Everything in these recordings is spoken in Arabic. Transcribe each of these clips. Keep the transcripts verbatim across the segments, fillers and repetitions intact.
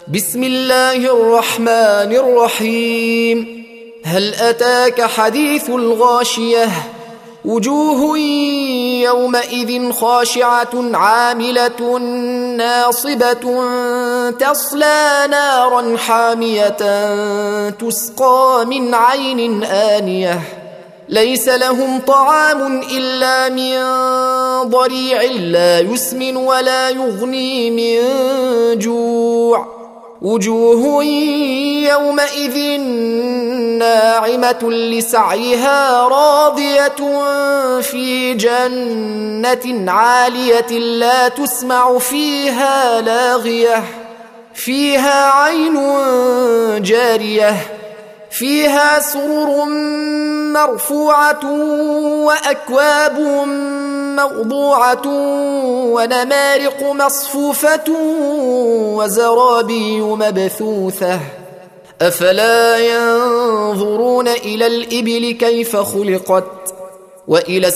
بسم الله الرحمن الرحيم. هل أتاك حديث الغاشية؟ وجوه يومئذ خاشعة عاملة ناصبة تصلى نارا حامية تسقى من عين آنية ليس لهم طعام إلا من ضريع لا يسمن ولا يغني من جوع. وجوه يومئذ ناعمة لسعيها راضية في جنة عالية لا تسمع فيها لاغية فيها عين جارية فيها سرر مرفوعة وأكواب موضوعة ونمارق مصفوفة وزرابي مبثوثة أفلا ينظرون إلى الإبل كيف خلقت وإلى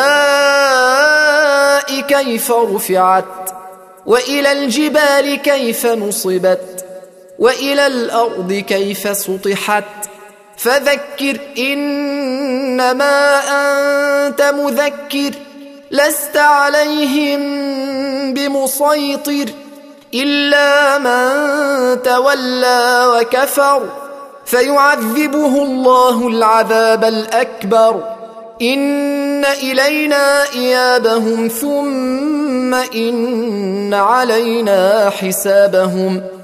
السماء كيف رفعت وإلى الجبال كيف نصبت وإلى الأرض كيف سطحت فذكر إنما أنت مذكر لست عليهم بمسيطر إلا من تولى وكفر فيعذبه الله العذاب الأكبر إن إلينا إيابهم ثم إن علينا حسابهم